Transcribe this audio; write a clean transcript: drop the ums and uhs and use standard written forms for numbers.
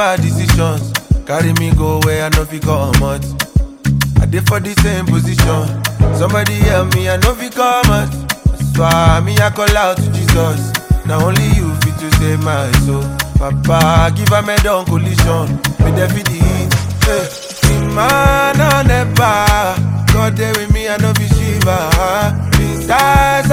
bad decisions. Carry me go where I know fi come out. I dey for the same position. Somebody help me, I know fi come out. So me I call out to Jesus. Now only you fit to save my soul. Papa, give a medal collision. Me dey fi the heat. Hey, man on the bar. God there with me, I know fi shiver. These guys